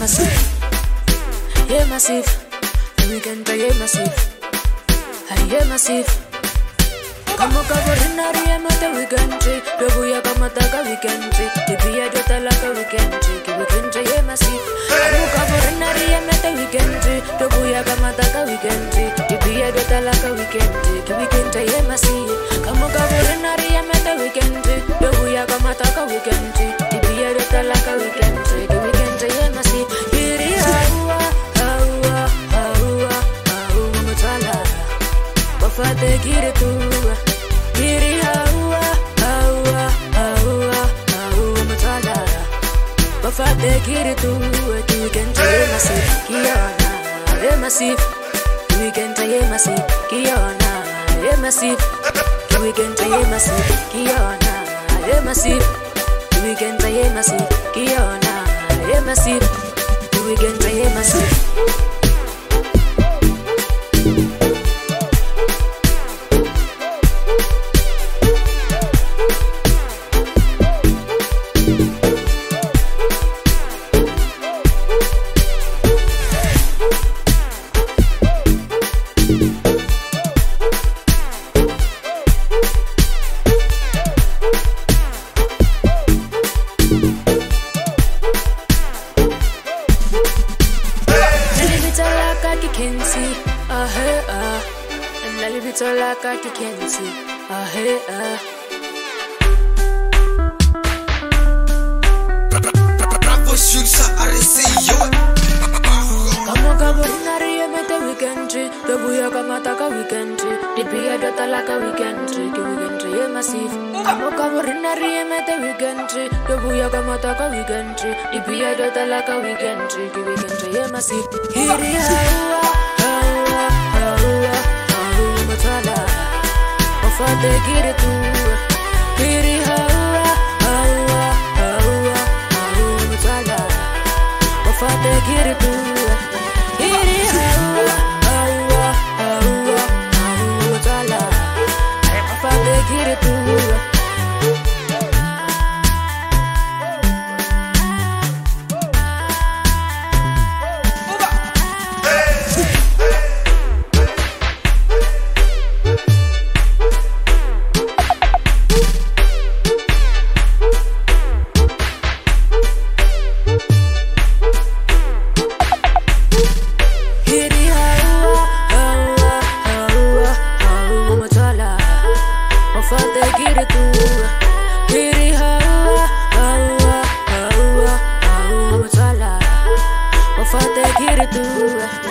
massive, yeah massive. The weekend yeah massive, yeah massive. Kama kaborinari ya mata weekend tree, dobu ya kama taka weekend tree, tipia jota laka weekend tree, ki weekend tree yeah massive. Kama kaborinari ya mata weekend tree, dobu ya kama taka weekend tree, tipia jota laka weekend tree, ki weekend tree yeah massive. Kama kaborinari ya mata weekend tree, dobu ya kama taka weekend tree, tipia jota laka weekend tree, ki weekend tree yeah massive. Iri hawa mutala, bafate kiri tu. Iri hawa mutala, bafate kiri tu. Ki weekend tree massive, kiona yeah massive. Ki weekend tree massive, kiona yeah massive. Ki weekend tree massive, kiona yeah massive. Ki weekend tree massive, kiona yeah massive. Ki weekend tree massive. Iri hawa mutala, bafate kiri tu. Iri hawa mutala, bafate kiri tu. Iri hawa mutala, bafate kiri tu. Fate kiri tu.